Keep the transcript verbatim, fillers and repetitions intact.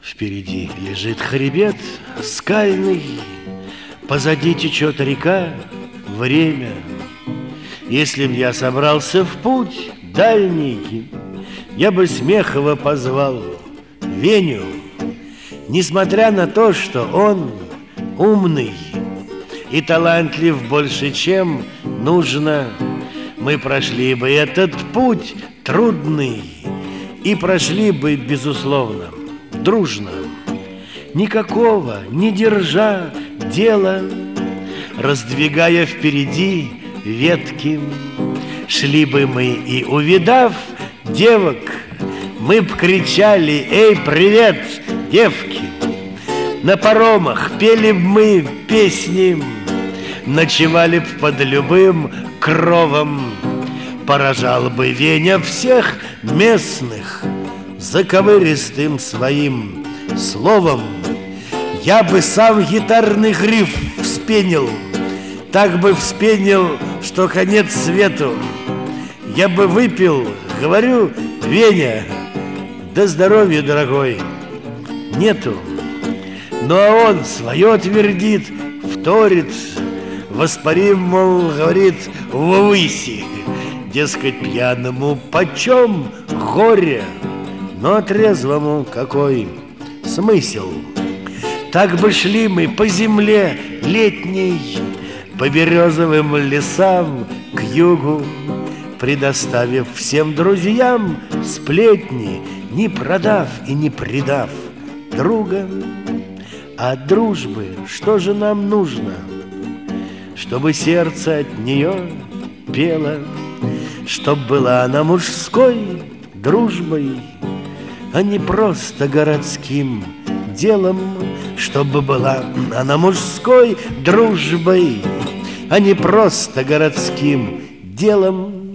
Впереди лежит хребет скальный, позади течет река, время. Если б я собрался в путь дальний, я бы Смехова позвал Веню. Несмотря на то, что он умный и талантлив больше, чем нужно, мы прошли бы этот путь трудный и прошли бы, безусловно, дружно, никакого не держа дела, раздвигая впереди ветки. Шли бы мы и, увидав девок, мы б кричали: «Эй, привет, девки!» На паромах пели б мы песни, ночевали б под любым кровом. Поражал бы Веня всех местных заковыристым своим словом. Я бы сам гитарный гриф вспенил, так бы вспенил, что конец свету. Я бы выпил, говорю, Веня, да здоровья, дорогой, нету. Ну а он свое твердит, вторит, воспарим, мол, говорит, ввыси. Дескать, пьяному почем горе, но трезвому какой смысл? Так бы шли мы по земле летней, по березовым лесам к югу, предоставив всем друзьям сплетни, не продав и не предав друга. А от дружбы что же нам нужно? Чтобы сердце от нее пело, чтоб была она мужской дружбой, а не просто городским делом. Чтобы была она мужской дружбой, а не просто городским делом.